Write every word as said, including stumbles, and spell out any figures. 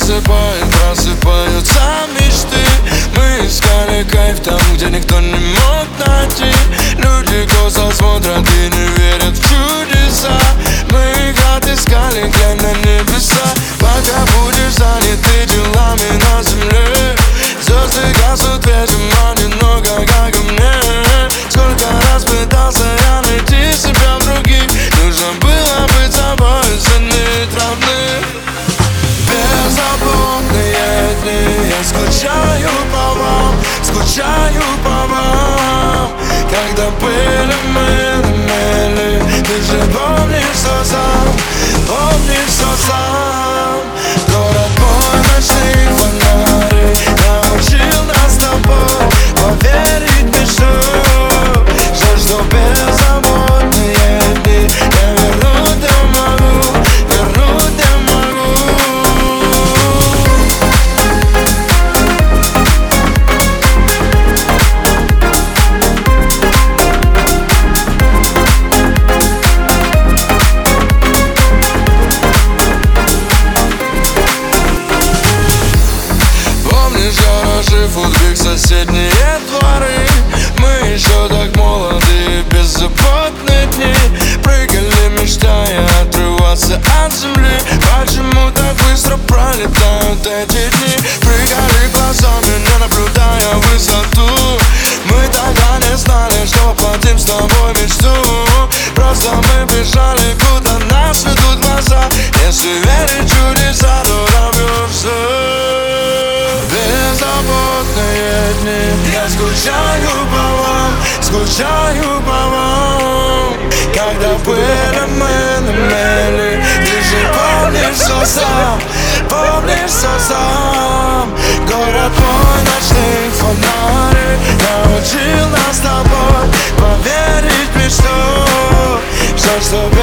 засыпает, просыпаются мечты. Мы искали кайф там, где никто не мог найти. Люди косо смотрят и не верят в чудеса. Мы гад искали, глянь на небеса. Пока будешь занят ты делами на земле, звезды гаснут, видимо, немного как и мне. Сколько раз пытался я найти себя в других. Нужно было быть собой, ценить родных. Беззаботные дни, я скучаю по вам, скучаю по вам. Когда были мы на мели, ты же помнишь, что сам, помнишь, что сам. Город мой, ночные фонари научил нас с тобой поверить в мечту. Жаль, что беззаботные дни я вернуть не могу, вернуть не могу. Помнишь гаражи, футбик, соседние дворы? Мы еще так молоды, беззаботные дни. Прыгали, мечтая отрываться от земли. Почему так быстро пролетают эти дни? Прыгали глазами, не наблюдая высоту. Мы тогда не знали, что воплотим с тобой мечту. Просто мы бежали, куда нас ведут глаза. Если верить в чудеса, то добьешься. Беззаботные дни, я скучаю по вам, скучаю по вам. Когда были мы на мели, ты же помнишь, что сам, помнишь, что сам. Город мой, ночные фонари научил нас с тобой поверить в мечту. Жаль, что